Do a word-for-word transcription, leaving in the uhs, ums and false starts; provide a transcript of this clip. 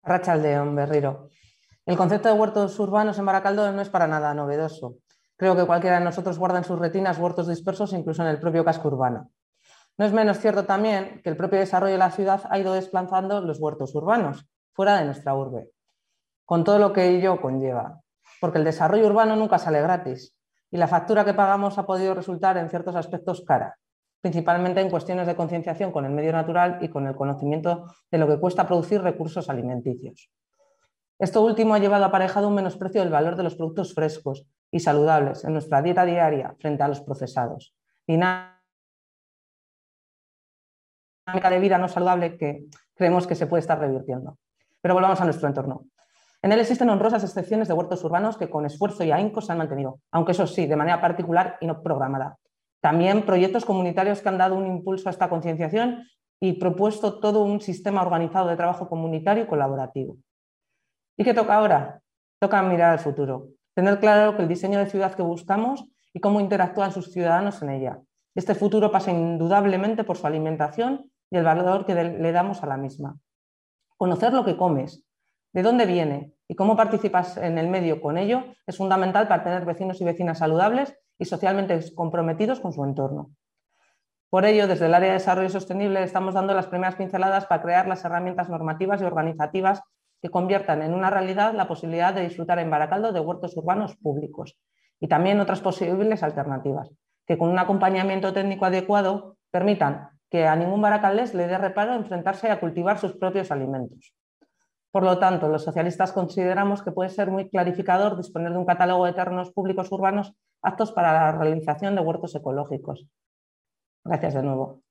Arratsaldeon, Berriro. El concepto de huertos urbanos en Baracaldo no es para nada novedoso. Creo que cualquiera de nosotros guarda en sus retinas huertos dispersos incluso en el propio casco urbano. No es menos cierto también que el propio desarrollo de la ciudad ha ido desplazando los huertos urbanos, fuera de nuestra urbe, con todo lo que ello conlleva. Porque el desarrollo urbano nunca sale gratis y la factura que pagamos ha podido resultar en ciertos aspectos cara, principalmente en cuestiones de concienciación con el medio natural y con el conocimiento de lo que cuesta producir recursos alimenticios. Esto último ha llevado aparejado un menosprecio del valor de los productos frescos y saludables en nuestra dieta diaria frente a los procesados. Dinámica de vida no saludable que creemos que se puede estar revirtiendo. Pero volvamos a nuestro entorno. En él existen honrosas excepciones de huertos urbanos que con esfuerzo y ahínco se han mantenido, aunque eso sí, de manera particular y no programada. También proyectos comunitarios que han dado un impulso a esta concienciación y propuesto todo un sistema organizado de trabajo comunitario y colaborativo. ¿Y qué toca ahora? Toca mirar al futuro, tener claro que el diseño de ciudad que buscamos y cómo interactúan sus ciudadanos en ella. Este futuro pasa indudablemente por su alimentación y el valor que le damos a la misma. Conocer lo que comes, de dónde viene y cómo participas en el medio con ello es fundamental para tener vecinos y vecinas saludables y socialmente comprometidos con su entorno. Por ello, desde el área de desarrollo sostenible estamos dando las primeras pinceladas para crear las herramientas normativas y organizativas que conviertan en una realidad la posibilidad de disfrutar en Baracaldo de huertos urbanos públicos y también otras posibles alternativas, que con un acompañamiento técnico adecuado permitan que a ningún baracaldés le dé reparo enfrentarse a cultivar sus propios alimentos. Por lo tanto, los socialistas consideramos que puede ser muy clarificador disponer de un catálogo de terrenos públicos urbanos aptos para la realización de huertos ecológicos. Gracias de nuevo.